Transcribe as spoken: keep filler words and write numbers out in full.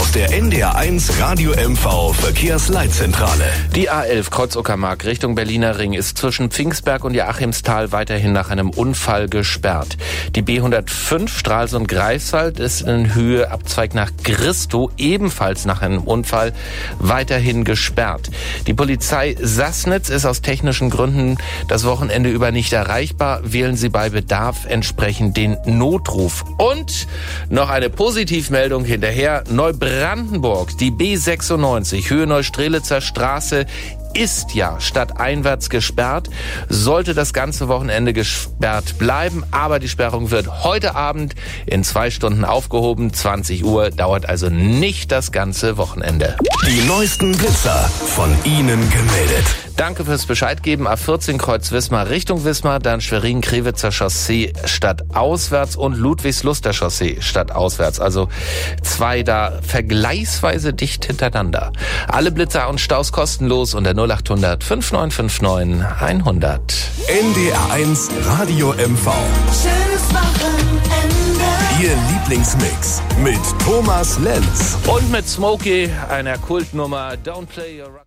aus der N D R eins Radio M V Verkehrsleitzentrale. Die A elf Kreuz-Uckermark Richtung Berliner Ring ist zwischen Pfingstberg und Joachimsthal weiterhin nach einem Unfall gesperrt. Die B hundertfünf Stralsund-Greifswald ist in Höhe Abzweig nach Gristow ebenfalls nach einem Unfall weiterhin gesperrt. Die Polizei Sassnitz ist aus technischen Gründen das Wochenende über nicht erreichbar. Wählen Sie bei Bedarf entsprechend den Notruf. Und noch eine Positivmeldung hinterher. Neubrandenburg, die B sechsundneunzig, Höhe Neustrelitzer Straße, ist ja stadteinwärts gesperrt, sollte das ganze Wochenende gesperrt bleiben, aber die Sperrung wird heute Abend in zwei Stunden aufgehoben, zwanzig Uhr, dauert also nicht das ganze Wochenende. Die neuesten Blitzer von Ihnen gemeldet. Danke fürs Bescheid geben. A vierzehn Kreuz Wismar Richtung Wismar, dann Schwerin-Krewitzer Chaussee stadtauswärts und Ludwigsluster Chaussee stadtauswärts. Also zwei da vergleichsweise dicht hintereinander. Alle Blitzer und Staus kostenlos unter null acht hundert fünf neun fünf neun hundert. N D R eins Radio M V. Schönes Wochenende. Ihr Lieblingsmix mit Thomas Lenz. Und mit Smokey, einer Kultnummer Don't Play Your Rock.